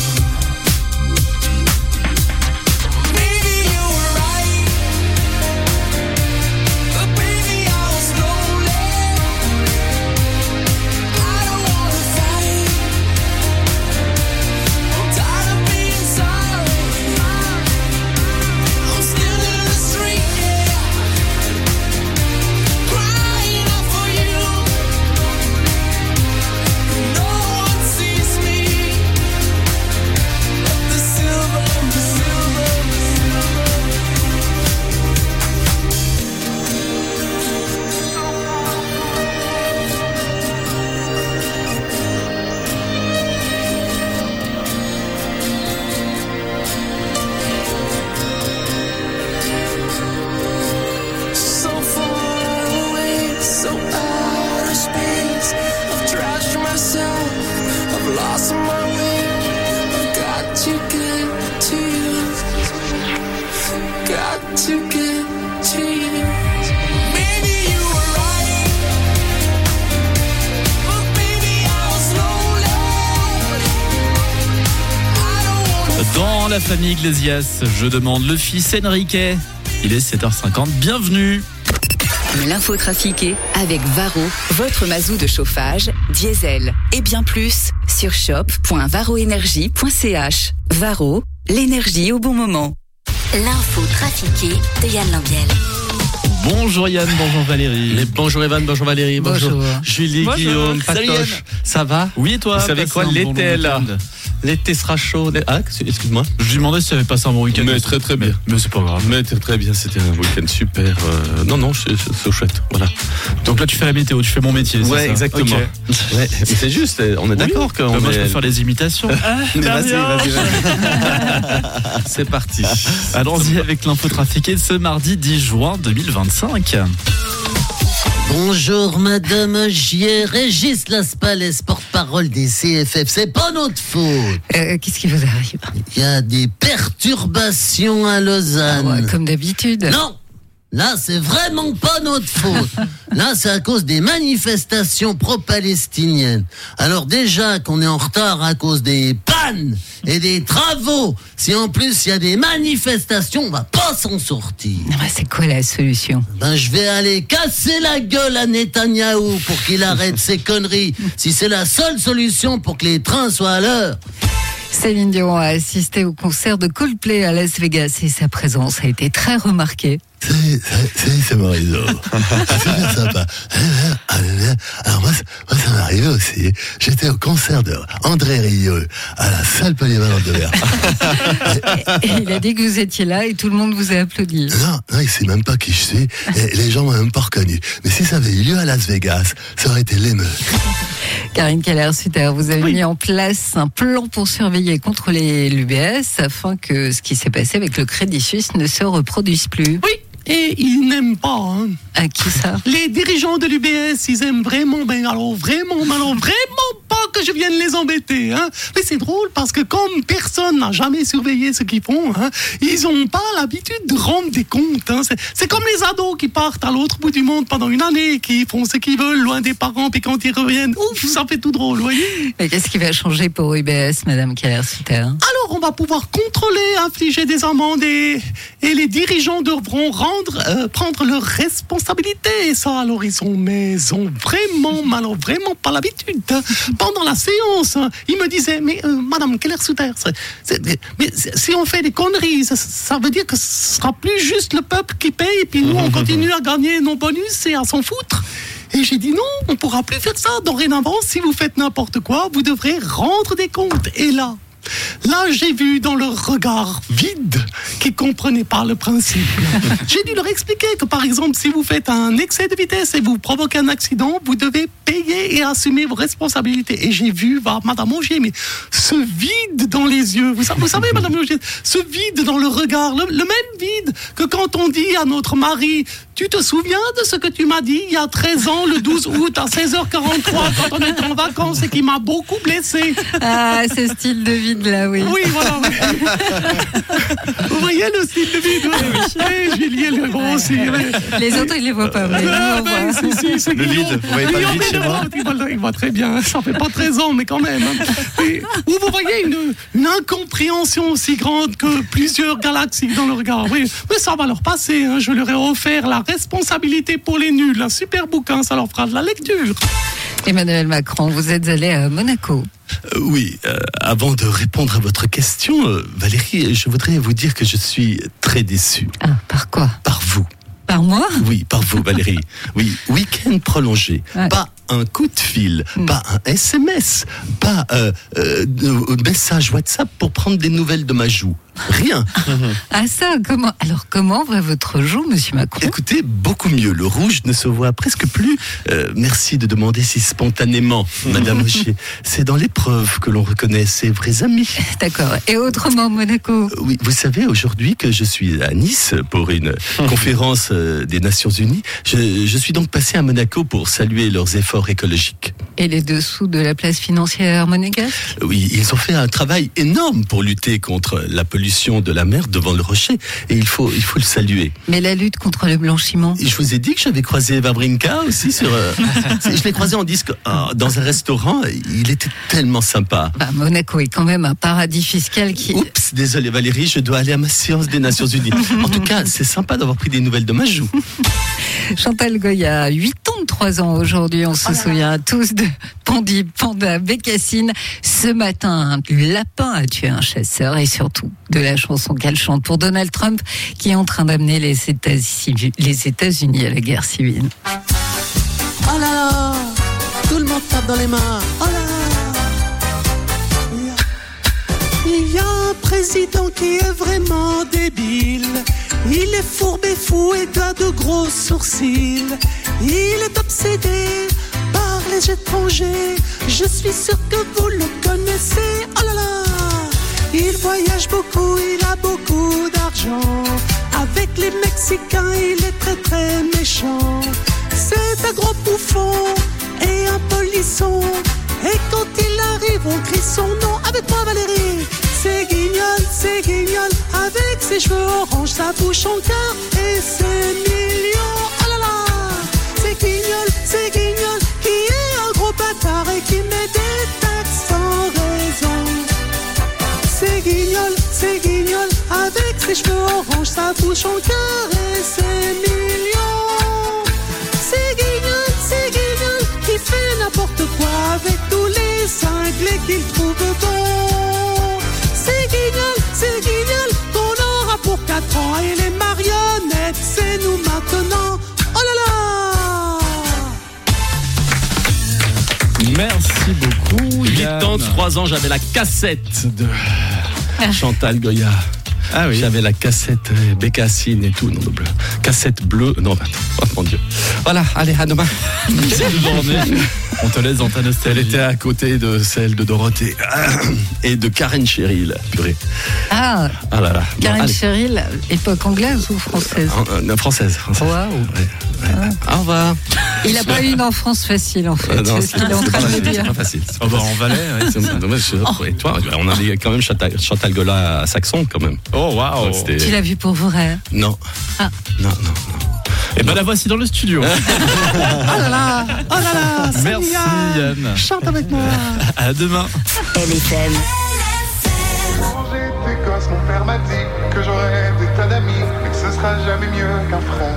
Dans la famille Iglesias, je demande le fils Enrique. Il est 7h50, bienvenue. L'info trafiquée avec Varro, votre mazou de chauffage, diesel et bien plus sur shop.varroenergie.ch. Varro, l'énergie au bon moment. L'info trafiquée de Yann Lambiel. Bonjour Yann, bonjour Valérie. Bonjour Evan, bonjour Valérie, bonjour Julie, Bonjour. Guillaume, Salut Patoche. Yann. Ça va? Oui et toi? Vous savez Passez quoi, un l'été bon est là. week-end. L'été sera chaud. Ah, excuse-moi. Je lui demandais si tu avais passé un bon week-end. Mais très très bien. Mais c'est pas grave. Mais très bien, c'était un week-end super. Non, c'est chouette, voilà. Donc là tu fais la météo, tu fais mon métier, c'est Ouais, ça? exactement. Ok. Ouais, c'est juste, on est d'accord que moi je peux faire les imitations. Mais vas-y. C'est parti. Allons-y avec l'info trafiquée de ce mardi 10 juin 2025. Bonjour Madame Gier, Régis Laspalès, porte-parole des CFF, c'est pas notre faute. Qu'est-ce qui vous arrive? Il y a des perturbations à Lausanne. Ah ouais, comme d'habitude. Non, là c'est vraiment pas notre faute. Là c'est à cause des manifestations pro-palestiniennes. Alors déjà qu'on est en retard à cause des pannes et des travaux, si en plus il y a des manifestations, on va pas s'en sortir. C'est quoi la solution? Je vais aller casser la gueule à Netanyahou pour qu'il arrête ses conneries. Si c'est la seule solution pour que les trains soient à l'heure. Céline Dion a assisté au concert de Coldplay à Las Vegas et sa présence a été très remarquée. C'est Morizot. C'est super sympa. Alors moi, ça m'est arrivé aussi. J'étais au concert de André Rieu à la salle polyvalente de Versailles. Et il a dit que vous étiez là et tout le monde vous a applaudi. Non, il sait même pas qui je suis. Et les gens m'ont même pas reconnu. Mais si ça avait eu lieu à Las Vegas, ça aurait été l'émeute. Karine Keller-Sutter, vous avez mis en place un plan pour surveiller et contrôler l'UBS afin que ce qui s'est passé avec le Crédit Suisse ne se reproduise plus. Oui. Et ils n'aiment pas. Hein. À qui ça? Les dirigeants de l'UBS, ils aiment vraiment, vraiment pas que je vienne les embêter. Hein. Mais c'est drôle parce que comme personne n'a jamais surveillé ce qu'ils font, hein, ils n'ont pas l'habitude de rendre des comptes. Hein. C'est comme les ados qui partent à l'autre bout du monde pendant une année, qui font ce qu'ils veulent loin des parents, puis quand ils reviennent, ouf, ça fait tout drôle, vous voyez. Mais qu'est-ce qui va changer pour UBS, Madame Keller-Sutter? Alors, on va pouvoir contrôler, infliger des amendes et les dirigeants devront prendre leurs responsabilités. Et ça, alors, ils ont vraiment pas l'habitude. Pendant la séance, ils me disaient, mais Madame Keller-Sutter, mais si on fait des conneries, ça veut dire que ce sera plus juste le peuple qui paye, et puis nous, on continue à gagner nos bonus et à s'en foutre. Et j'ai dit non, on pourra plus faire ça. Dorénavant, si vous faites n'importe quoi, vous devrez rendre des comptes. Et là, Là, j'ai vu dans leur regard vide qu'ils ne comprenaient pas le principe. J'ai dû leur expliquer que, par exemple, si vous faites un excès de vitesse et vous provoquez un accident, vous devez payer et assumer vos responsabilités. Et j'ai vu, Madame Augier, mais ce vide dans les yeux, vous savez, Madame Augier, ce vide dans le regard, le même vide que quand on dit à notre mari, tu te souviens de ce que tu m'as dit il y a 13 ans, le 12 août à 16h43, quand on était en vacances et qui m'a beaucoup blessé. Ah, ce style de vide-là, oui. Oui, voilà. Oui. Vous voyez le style de vide, oui. Julien le voit aussi. Oui. Les autres, ils ne les voient pas. Mais nous, on voit. C'est le vide, vous voyez pas le vide chez moi? Il voit très bien, ça fait pas 13 ans, mais quand même. Ou vous voyez une incompréhension aussi grande que plusieurs galaxies dans le regard. Oui, mais ça va leur passer. Hein. Je leur ai offert la responsabilité pour les nuls. Un super bouquin, ça leur fera de la lecture. Emmanuel Macron, vous êtes allé à Monaco. Oui, avant de répondre à votre question, Valérie, je voudrais vous dire que je suis très déçu. Ah, par quoi? Par vous. Par moi? Oui, par vous, Valérie. Oui, week-end prolongé. Ouais. Pas un coup de fil, pas un SMS, pas de message WhatsApp pour prendre des nouvelles de ma joue. Rien. Ah ça, comment? Alors comment va votre joue, Monsieur Macron? Écoutez, beaucoup mieux. Le rouge ne se voit presque plus. Merci de demander si spontanément, Madame Augier. C'est dans l'épreuve que l'on reconnaît ses vrais amis. D'accord. Et autrement, Monaco? Oui, vous savez aujourd'hui que je suis à Nice pour une conférence des Nations Unies. Je suis donc passé à Monaco pour saluer leurs efforts écologiques. Et les dessous de la place financière monégasque? Oui, ils ont fait un travail énorme pour lutter contre la pollution de la mer devant le rocher et il faut le saluer. Mais la lutte contre le blanchiment? Et je vous ai dit que j'avais croisé Wawrinka aussi sur. Je l'ai croisé en disque dans un restaurant. Il était tellement sympa. Monaco est quand même un paradis fiscal qui. Oups, désolé Valérie, je dois aller à ma séance des Nations Unies. En tout cas, c'est sympa d'avoir pris des nouvelles de ma joue. Chantal Goya, 83 ans aujourd'hui, on se souvient tous de Pandi, Panda, Bécassine. Ce matin, un lapin a tué un chasseur et surtout de la chanson qu'elle chante pour Donald Trump qui est en train d'amener les États-Unis à la guerre civile. Oh là là, tout le monde tape dans les mains. Oh là là. Il y a un président qui est vraiment débile. Il est fourbe et fou et a de gros sourcils. Il est obsédé par les étrangers. Je suis sûr que vous le connaissez. Oh là là. Il voyage beaucoup, il a beaucoup d'argent. Avec les Mexicains, il est très très méchant. C'est un gros bouffon et un polisson. Et quand il arrive, on crie son nom. Avec moi Valérie, c'est Guignol, avec ses cheveux orange, sa bouche en cœur et ses millions. Oh là là, c'est Guignol, qui est un gros bâtard et qui met des taxes sans raison. C'est Guignol, avec ses cheveux orange, sa bouche en cœur et ses millions. C'est Guignol, qui fait n'importe quoi avec tous les cinglés qu'il trouve bons. C'est Guignol, qu'on aura pour 4 ans. Et les marionnettes, c'est nous maintenant. Oh là là. Merci beaucoup. 83 ans, j'avais la cassette de Chantal Goya. Ah oui. J'avais la cassette Bécassine et tout. Non, cassette bleue. Non, attends. Oh mon Dieu. Voilà, allez, à demain. On te laisse dans ta nostalgie. Elle était à côté de celle de Dorothée et de Karen Cheryl. Purée. Ah là là. Karen Cheryl, époque anglaise ou française? Française. Waouh. Ouais. Au revoir. Il n'a pas eu une enfance facile en fait. Non, c'est ce qu'il est en train de dire. C'est pas facile. En Valais, Et toi, on avait quand même Chantal Goya à Saxon quand même. Oh waouh. Tu l'as vu pour vrai? Non. Ah. Non. Et ben la voici dans le studio. Oh là là. Merci Yann. Chante avec moi. À demain. LFM. Quand j'étais gosse, mon père m'a dit que j'aurais des tas d'amis, mais que ce sera jamais mieux qu'un frère.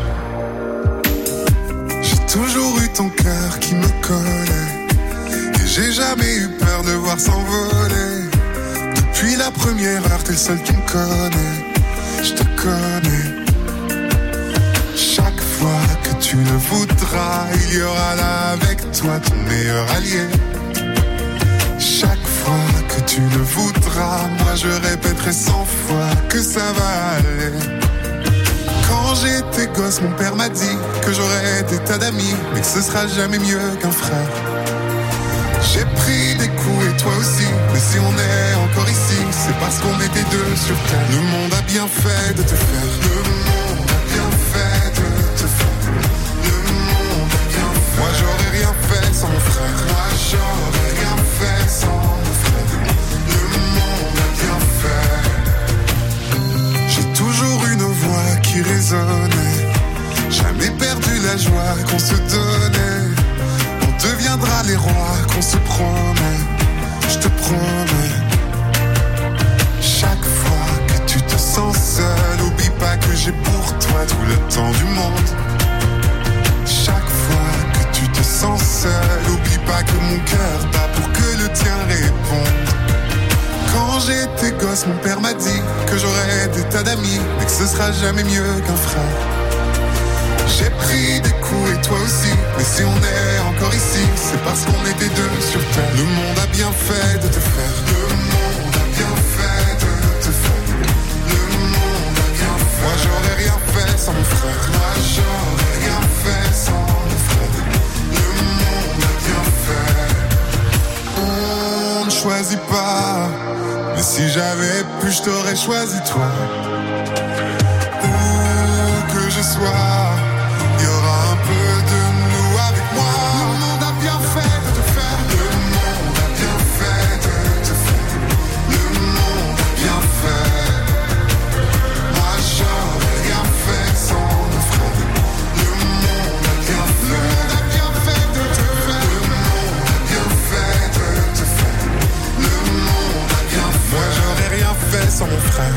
J'ai toujours eu ton cœur qui me collait, et j'ai jamais eu peur de voir s'envoler. Depuis la première heure, t'es le seul qui me connaît. Je te connais. Chaque fois que tu le voudras, il y aura là avec toi ton meilleur allié. Chaque fois que tu le voudras, moi gosse, mon père m'a dit que j'aurais des tas d'amis, mais que ce sera jamais mieux qu'un frère. J'ai pris des coups et toi aussi, mais si on est encore ici, c'est parce qu'on était deux sur terre. Le monde a bien fait de te faire. Le monde a bien fait de te faire. Le monde a bien fait. Moi j'aurais rien fait sans mon frère. Moi j'aurais rien fait sans mon frère. Le monde a bien fait. J'ai toujours une voix qui résonnait. Jamais perdu la joie qu'on se donnait. On deviendra les rois qu'on se promet. Je te promets. Chaque fois que tu te sens seul, oublie pas que j'ai pour toi tout le temps du monde. Chaque fois que tu te sens seul, oublie pas que mon cœur bat pour que le tien réponde. Quand j'étais gosse, mon père m'a dit que j'aurais des tas d'amis, mais que ce sera jamais mieux qu'un frère. J'ai pris des coups et toi aussi, mais si on est encore ici, c'est parce qu'on était deux sur terre. Le monde a bien fait de te faire. Le monde a bien fait de te faire. Le monde a bien fait. Moi j'aurais rien fait sans mon frère. Moi j'aurais rien fait sans mon frère. Le monde a bien fait. On ne choisit pas, mais si j'avais pu, je t'aurais choisi toi. Où que je sois, il y aura un peu de nous avec moi. Le monde a bien fait de te faire. Le monde a bien fait de te faire. Le monde a bien fait. Moi j'aurais rien fait sans mon frère. Le monde a bien fait. Le monde a bien fait de te faire. Le monde a bien fait de te faire. Le monde a bien fait. Moi j'aurais rien fait sans mon frère.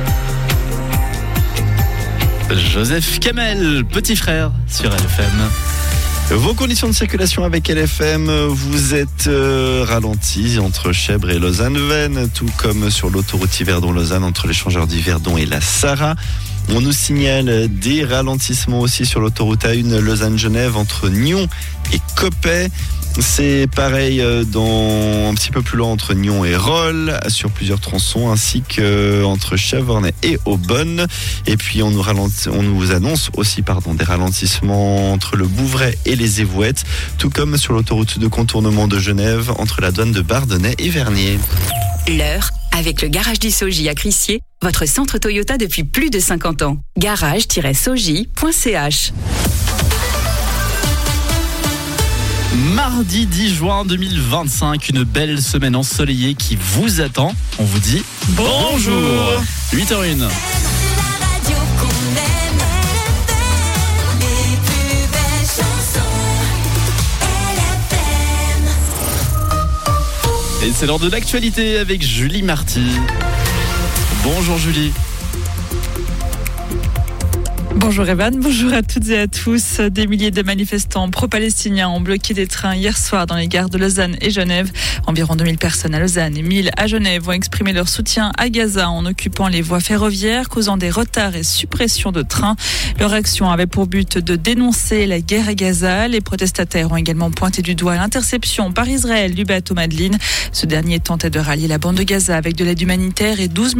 Joseph Kamel, petit frère sur LFM. Vos conditions de circulation avec LFM, vous êtes ralentis entre Chèvres et Lausanne-Vennes, tout comme sur l'autoroute Yverdon-Lausanne entre l'échangeur d'Yverdon et la Sarah. On nous signale des ralentissements aussi sur l'autoroute A1 Lausanne-Genève entre Nyon et Coppet. C'est pareil un petit peu plus loin entre Nyon et Rolle, sur plusieurs tronçons, ainsi qu'entre Chavornay et Aubonne. Et puis on nous annonce aussi des ralentissements entre le Bouvray et les Évouettes, tout comme sur l'autoroute de contournement de Genève entre la douane de Bardonnay et Vernier. L'heure avec le garage du Soji à Crissier, votre centre Toyota depuis plus de 50 ans. garage-soji.ch. Mardi 10 juin 2025, une belle semaine ensoleillée qui vous attend. On vous dit bonjour. 8h01. Et c'est l'heure de l'actualité avec Julie Marty. Bonjour Julie. Bonjour Evan, bonjour à toutes et à tous. Des milliers de manifestants pro-palestiniens ont bloqué des trains hier soir dans les gares de Lausanne et Genève. Environ 2000 personnes à Lausanne et 1000 à Genève ont exprimé leur soutien à Gaza en occupant les voies ferroviaires, causant des retards et suppressions de trains. Leur action avait pour but de dénoncer la guerre à Gaza. Les protestataires ont également pointé du doigt l'interception par Israël du bateau Madeleine. Ce dernier tentait de rallier la bande de Gaza avec de l'aide humanitaire et 12 000